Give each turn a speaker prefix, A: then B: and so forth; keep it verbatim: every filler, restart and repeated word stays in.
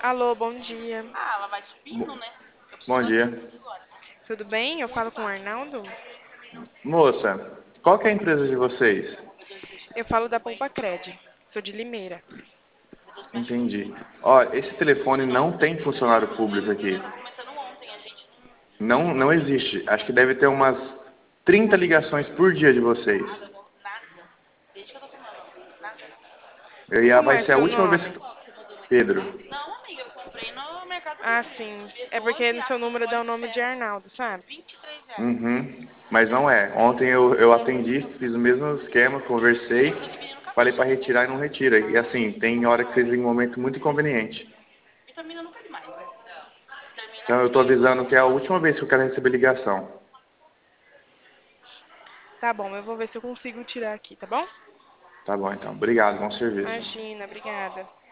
A: Alô, bom dia.
B: Bo- Bom dia.
A: Tudo bem? Eu falo com o Arnaldo.
B: Moça, qual que é a empresa de vocês?
A: Eu falo da Poupa Cred. Sou de Limeira.
B: Entendi. Ó, esse telefone não tem funcionário público aqui. Não, não existe. Acho que deve ter umas trinta ligações por dia de vocês. Eu
A: E
B: ia,
A: como
B: vai
A: é
B: ser a
A: seu
B: última vez
A: nome?
B: que... Pedro.
A: Ah, sim. É porque no seu número dá o nome de Arnaldo, sabe?
B: Uhum. Mas não é. Ontem eu, eu atendi, fiz o mesmo esquema, conversei, falei para retirar e não retira. E assim, tem hora que vocês ligam um momento muito inconveniente. Então eu tô avisando que é a última vez que eu quero receber ligação.
A: Tá bom, eu vou ver se eu consigo tirar aqui, tá bom?
B: Tá bom, então. Obrigado, bom serviço.
A: Imagina, obrigada.